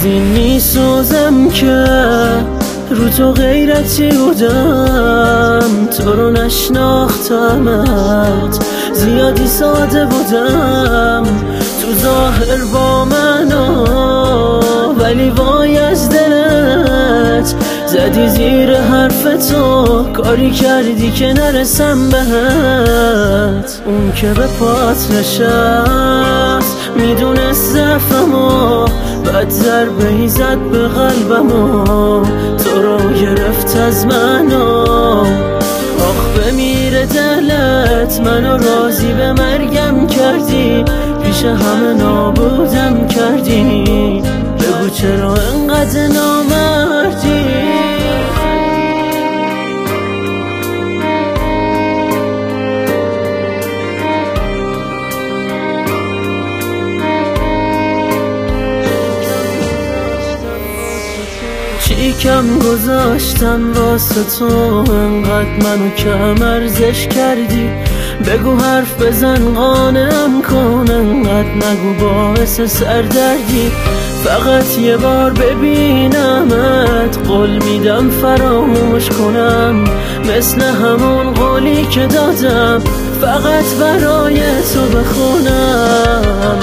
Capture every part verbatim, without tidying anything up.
از این میسوزم که رو تو غیرتی بودم، تو رو نشناختمت، زیادی ساده بودم تو ظاهر با منو، ولی وای از دلت زدی زیر حرف تو، کاری کردی که نرسم بهت. اون که به پات نشست میدونست ضعفمو، بعد ضربه ای زد به قلبمو، تو رو گرفت از منو. آخ بمیره دلت، منو راضی به مرگم کردی، پیش همه نابودم کردی، بگو چرا انقدر نامردی. چی کم گذاشتم واسه تو، انقدر منو کم ارزش کردی، بگو حرف بزن قانعم کن، انقدر نگو باعث سردردی. فقط یه بار ببینمت، قول میدم فراموش کنم، مثل همون قولی که دادم، فقط برای تو بخونم.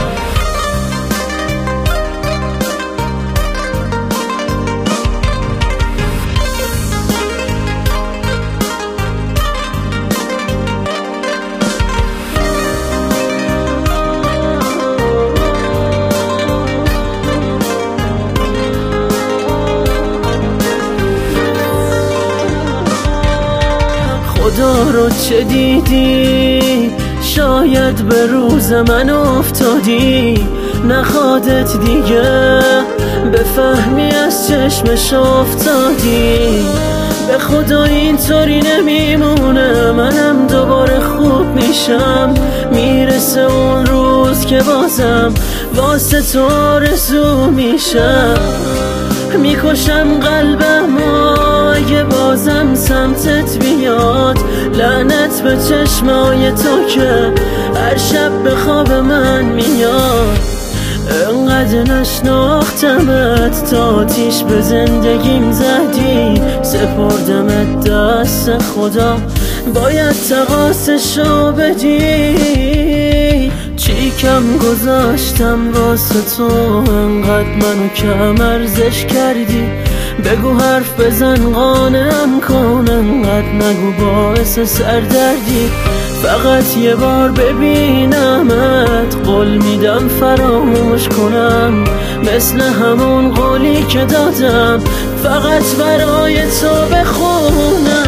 خدا رو چه دیدی، شاید به روز من افتادی، نخوادت دیگه بفهمی از چشمش افتادی. به خدا اینطوری نمیمونه، منم دوباره خوب میشم، میرسه اون روز که بازم واسه تو آرزو میشم. میکشم قلبم اگه بازم سمتت بیاد، لعنت به چشمای تو که هر شب به خواب من میاد. انقدر نشناختمت تا آتیش به زندگیم زدی، سپردمت دست خدا، باید تقاصشو بدی. چی کم گذاشتم واسه تو، انقدر منو کم ارزش کردی، بگو حرف بزن قانعم کن، انقدر نگو باعث سردردی. فقط یه بار ببینمت، قول میدم فراموش کنم، مثل همون قولی که دادم، فقط برای تو بخونم.